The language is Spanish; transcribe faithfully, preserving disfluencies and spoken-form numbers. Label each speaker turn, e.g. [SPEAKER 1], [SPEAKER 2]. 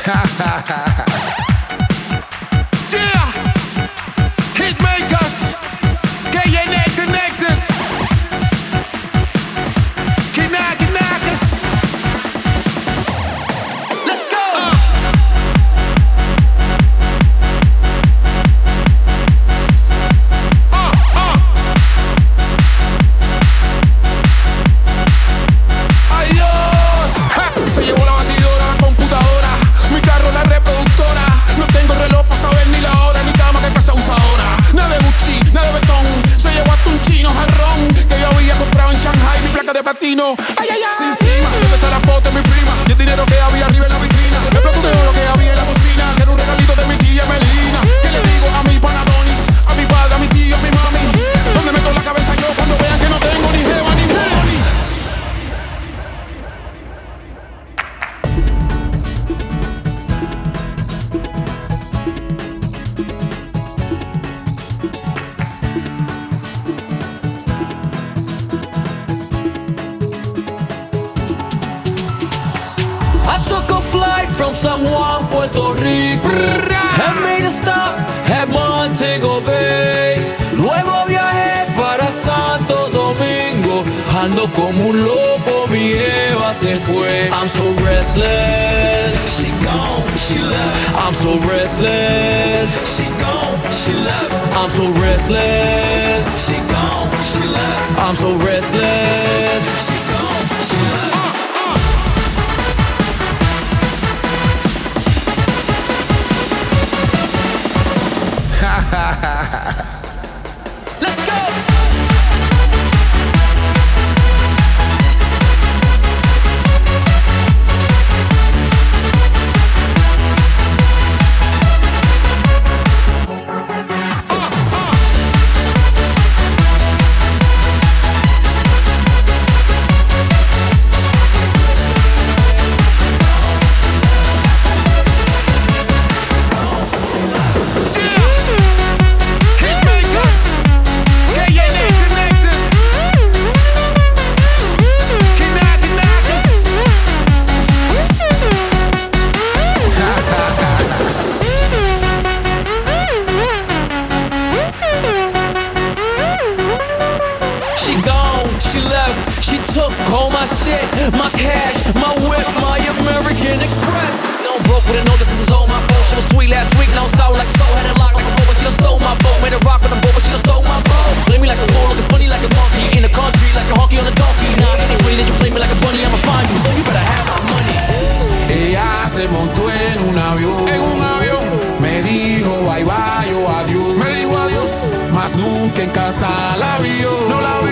[SPEAKER 1] Yeah, Hitmakers, K N A Connected, Kinaki Nakas. Let's go. Uh. Uh, uh. Adiós. Ja, se llevó la batidora, la computadora, mi carro, la reproductora. No tengo reloj para saber ni la hora, ni cama que casa usa ahora. Nada de Gucci, nada de betón. Se llevó hasta un chino jarrón que yo había comprado en Shanghai, mi placa de patino. Ay, ay, ay. Sí, encima, ¿dónde está la foto de mi prima? Y el dinero que había arriba en la vitrina. Me plato de oro que había en la cocina, que era un regalito de mi tía Melina. ¿Qué le digo a mi pana Donis, a mi padre, a mi tío, a mi mami? ¿Dónde meto la cabeza yo cuando vean que no tengo ni jeva ni money?
[SPEAKER 2] I took a flight from San Juan, Puerto Rico, and made a stop at Montego Bay. Luego viajé para Santo Domingo, ando como un loco, mi Eva se fue. I'm so restless, she gone, she left. I'm so restless, she gone, she left. I'm so restless, she gone, she left. I'm so restless, she gone, she left.
[SPEAKER 1] Let's go.
[SPEAKER 2] She gone, she left, she took all my shit, my cash, my whip, my American Express. No, I'm broke with it, no, this is all my fault. She was sweet last week, now sour like so. Had it locked like a bow, but she done stole my boat. Made it rock with a bow, but she done stole my boat. Play me like a fool, looking funny like a monkey. In the country, like a honky on a donkey. Nah, anyway that you play me like a bunny, I'ma find you, so you better have my money.
[SPEAKER 1] Ella se montó en un avión, en un avión. Me dijo bye bye o adiós, me dijo adiós. Más nunca en casa la vio, no la vio.